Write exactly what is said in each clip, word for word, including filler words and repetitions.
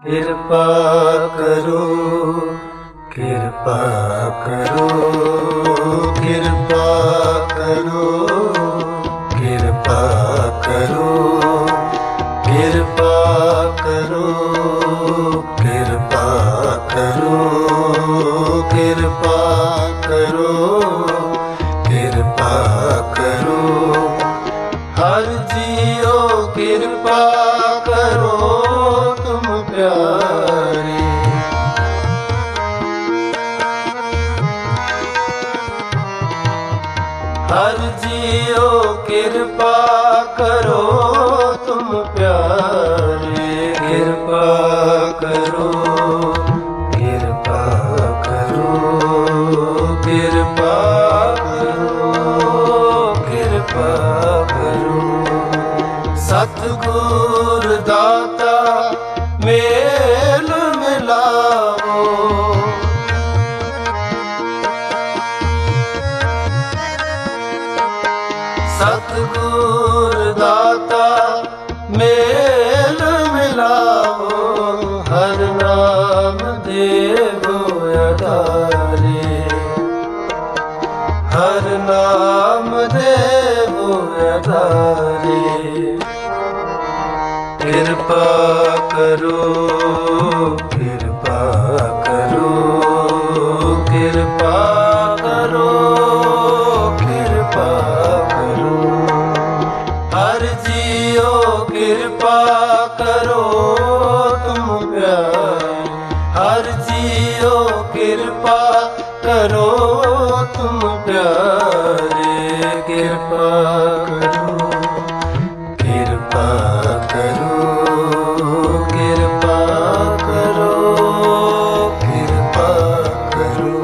ਕਿਰਪਾ ਕਰੋ, ਕਿਰਪਾ ਕਰੋ, ਕਿਰਪਾ ਕਰੋ, ਕਿਰਪਾ ਕਰੋ, ਕਿਰਪਾ ਕਰੋ, ਕਿਰਪਾ ਕਰੋ, ਕਿਰਪਾ ਕਰੋ, ਕਿਰਪਾ ਕਰੋ। ਹਰ ਜੀਓ ਕਿਰਪਾ ਕਰੋ ਤੁਮ ਪਿਆਰੇ। ਹਰ ਜੀਓ ਕਿਰਪਾ ਕਰੋ ਤੁਮ ਪਿਆਰੇ। ਕਿਰਪਾ ਕਰੋ, ਕਿਰਪਾ ਕਰੋ, ਕਿਰਪਾ ਕਰੋ, ਕਿਰਪਾ ਕਰੋ। ਸਤਿਗੁਰ ਦਾਤਾ ਮੇਲ ਮਿਲਾਵੋ। ਸਤਿਗੁਰ ਦਾਤਾ ਮੇਲ ਮਿਲਾਵੋ। ਹਰ ਨਾਮ ਦੇਵੋ ਆਧਾਰੇ। ਹਰ ਨਾਮ ਦੇਵੋ ਆਧਾਰੇ। ਕਿਰਪਾ ਕਰੋ, ਕਿਰਪਾ ਕਰੋ, ਕਿਰਪਾ ਕਰੋ, ਕਿਰਪਾ ਕਰੋ। ਹਰ ਜੀਓ ਕਿਰਪਾ ਕਰੋ ਤੁਮ ਪਿਆਰੇ। ਹਰ ਜੀਓ ਕਿਰਪਾ ਕਰੋ ਤੁਮ ਪਿਆਰੇ। ਕਿਰਪਾ ਕਰੋ, ਕਿਰਪਾ ਕਰੋ, ਕਿਰਪਾ ਕਰੋ, ਕਿਰਪਾ ਕਰੋ।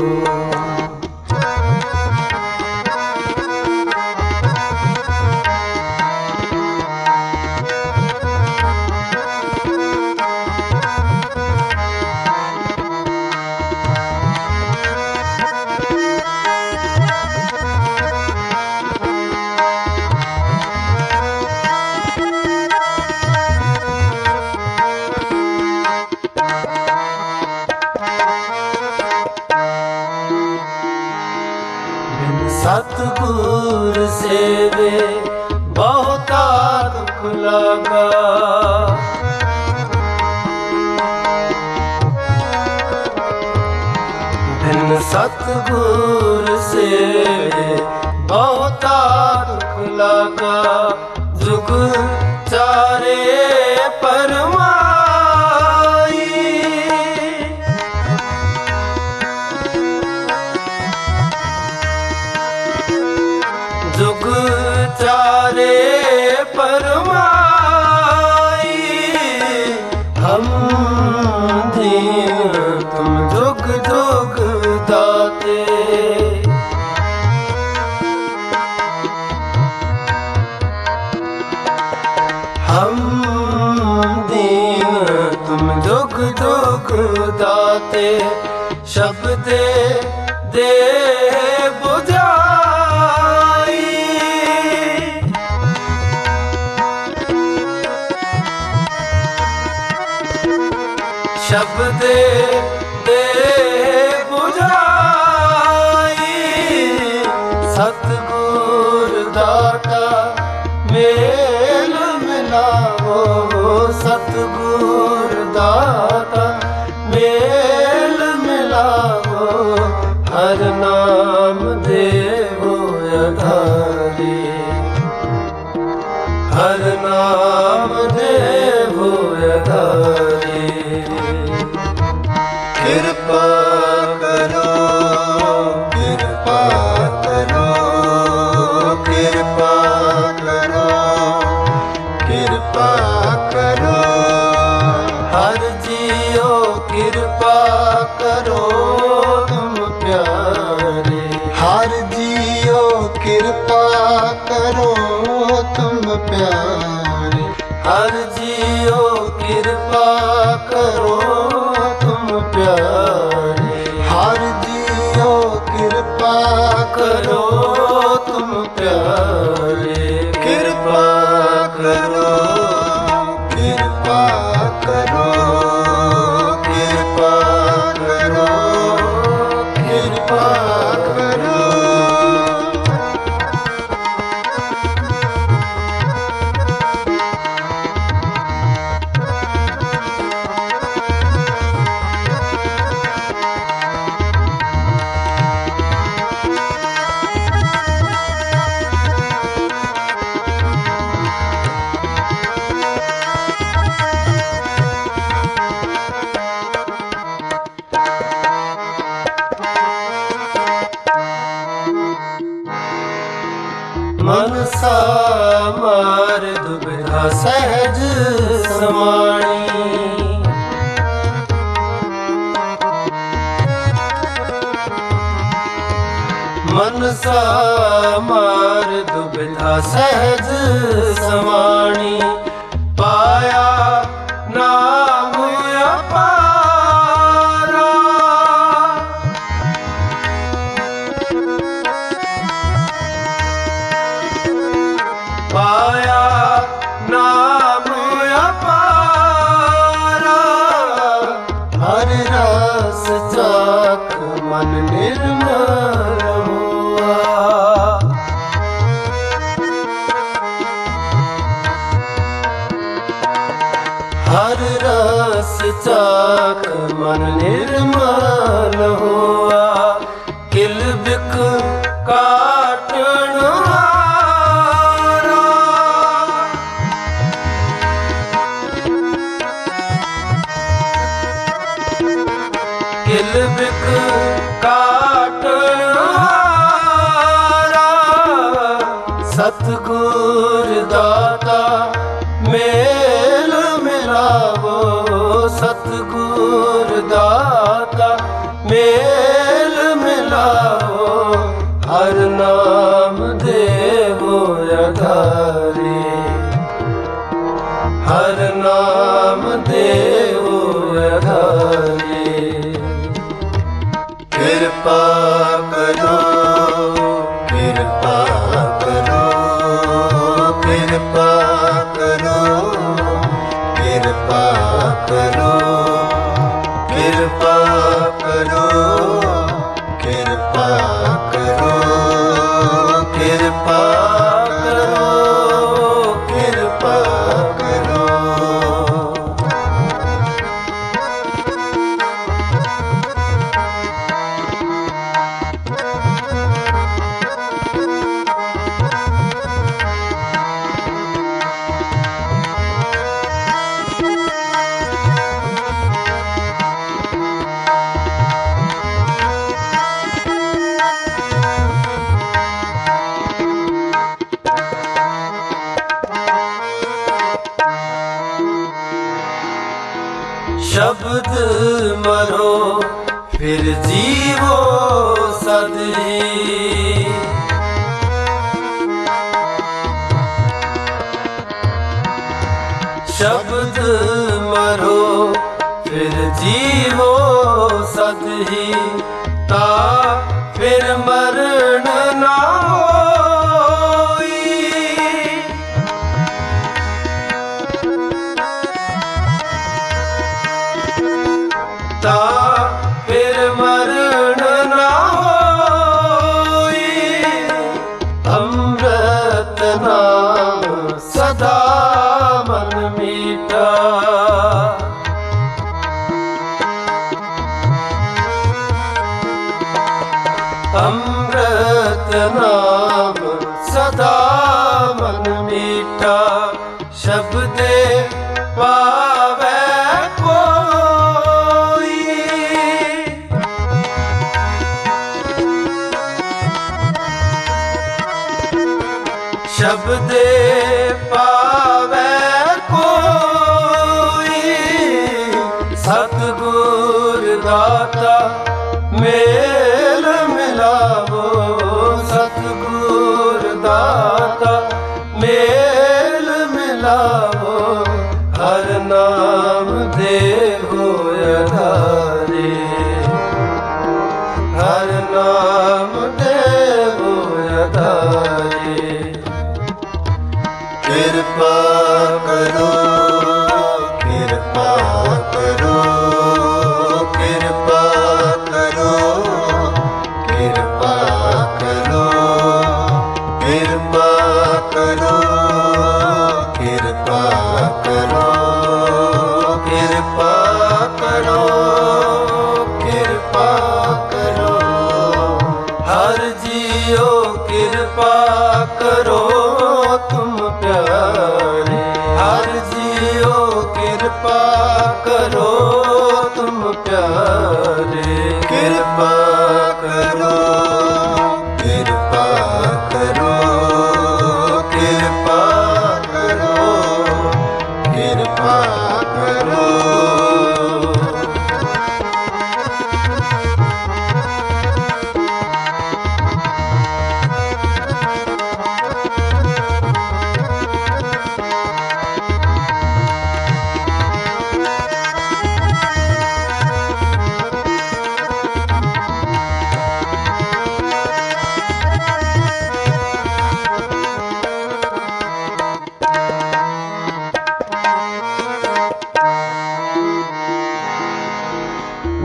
सतगुर सेवे बहुता दुख लगा। बिन सतगुर सेवे बहुता दुख लगा। जुग चारे परमाई। जुग चारे परमाई। हम दीन तुम जुग जुग दाते। हम दीन तुम जुग जुग दाते। शब्दे दे बुझा। शब्द दे बुझाई। सतगुर दाता मेल मिलावो। सतगुर दाता मेल मिलावो। हर नाम देवो आधारे। हर नाम देवो आधारे। किरपा करो, किरपा करो, किरपा करो, किरपा करो। हर जियो किरपा करो तुम प्यारे। हर जियो किरपा करो तुम प्यारे। हर जियो किरपा करो प्यारे। हर जियो किरपा करो तुम प्यारे। किरपा करो, किरपा करो। मनसा मार दुविधा सहज समाणी पाया नाम अपारा। पाया नाम अपारा हर रस चाख मन निर्मल हुआ। हर रस चाख मन निर्मल हुआ किल बिक काटन हारा। किल बिक काटन हारा सतगुर दाता मेल मिलावो। सतगुर दाता मेल मिलावो हर नाम देवो आधारे। हर नाम देवो आधारे। कृपा करो कृपा करो कृपा करो कृपा करो कृपा करो कृपा करो कृपा करो कृपा करो। शब्द मरो फिर जीवो सदी। शब्द मरो फिर जीवो सदी ता फिर मरण ना होई। ता फिर मरण ना होई। अमृत नाम सदा मन मीठा। अमृत नाम सदा मन मीठा शब्दे पावे शब्दे पावे कोई। सतगुर दाता मेल मिलावो। सतगुर दाता मेल मिलावो हर नाम देवो आधारे। हर नाम देवो आधारे। कृपा करो कृपा करो कृपा करो कृपा करो कृपा करो कृपा करो कृपा करो कृपा करो। हर जियो कृपा करो तुम प्यारे। हर जियो कृपा करो तुम प्यारे। कृपा करो कृपा करो कृपा करो कृपा करो।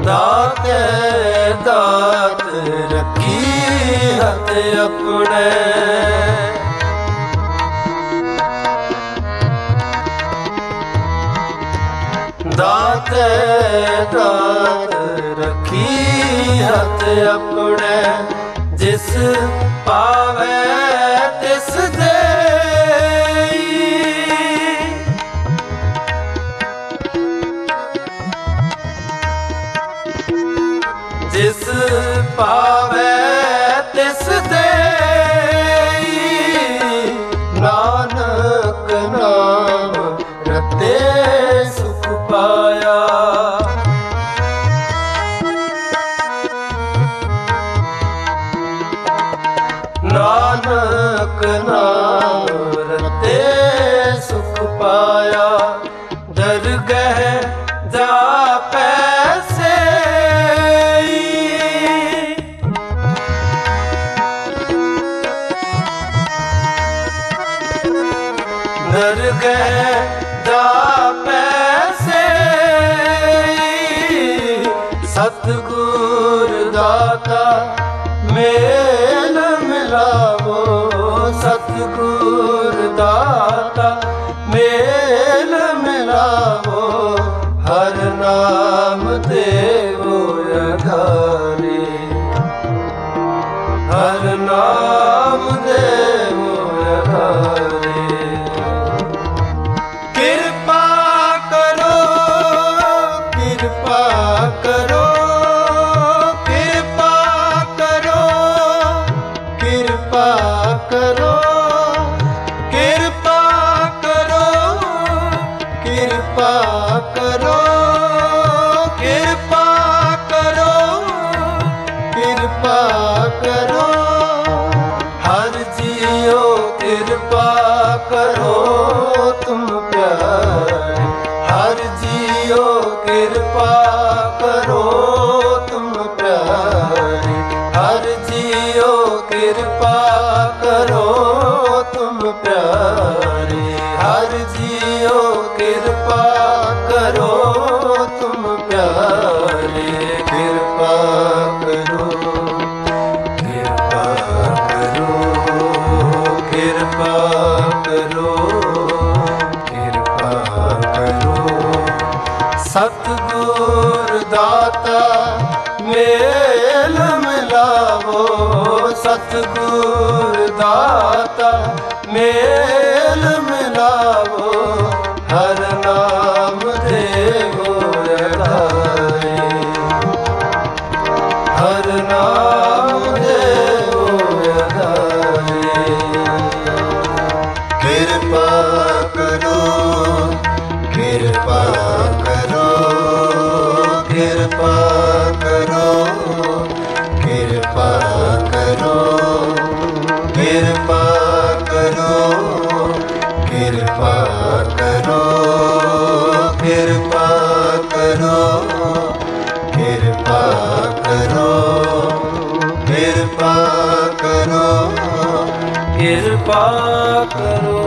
ਦਾਤੇ ਦਾਤ ਰੱਖੀ ਹੱਥ ਆਪਣੇ ਦਾਤੇ ਦਾਤ ਰੱਖੀ ਹੱਥ ਆਪਣੇ ਜਿਸ ਪਾਵੇ ਤਿਸ ਦੇਈ ਜਿਸ ਪਾਵੇ ਤਿਸ ਦੇਈ ਨਾਨਕ ਨਾਮ ਰਤੇ ਸੁਖ ਪਾਇਆ ਨਾਨਕ ਨਾਮ ਰਤੇ ਸੁਖ ਪਾਇਆ ਦਰਗਹਿ ਜਾਪੈ ਦਰਗਹਿ ਜਾਪੈ ਸਤਿਗੁਰ ਦਾਤਾ ਮੇਲ ਮਿਲਾਵੋ ਸਤਿਗੁਰ ਦਾਤਾ ਮੇਲ ਮਿਲਾਵੋ ਹਰ ਨਾਮ ਦੇਵੋ ਅਧਾਰੇ ਹਰ ਨਾਮ ਦੇਵੋ ਅਧਾਰੇ ਕਰੋ ਤੁਮ ਪਿਆਰੇ ਹਰ ਜੀਓ ਕਿਰਪਾ ਕਰੋ ਤੁਮ ਪਿਆਰੇ ਹਰ ਜੀਓ ਕਿਰਪਾ ਕਰੋ ਤੁਮ ਪਿਆਰੇ ਹਰ ਜੀਓ ਕਿਰਪਾ ਕਰੋ ਤੁਮ ਪਿਆਰੇ ਕਿਰਪਾ ਕਰੋ ਕਿਰਪਾ ਕਰੋ ਕਿਰਪਾ ਸਤਿਗੁਰ ਦਾਤਾ ਮੇਲ ਮਿਲਾਵੋ ਸਤਿਗੁਰ ਦਾਤਾ ਮੇਲ ਮਿਲਾਵੋ ਹਰ ਨਾਮ ਦੇਵੋ ਅਧਾਰੇ ਹਰ ਨਾਮ ਦੇਵੋ ਅਧਾਰੇ ਕਿਰਪਾ ਕਰੋ ਕਿਰਪਾ ਕਿਰਪਾ ਕਰੋ ਕਿਰਪਾ ਕਰੋ ਕਿਰਪਾ ਕਰੋ ਕਿਰਪਾ ਕਰੋ ਕਿਰਪਾ ਕਰੋ ਕਿਰਪਾ ਕਰੋ ਕਿਰਪਾ ਕਰੋ ਕਿਰਪਾ ਕਰੋ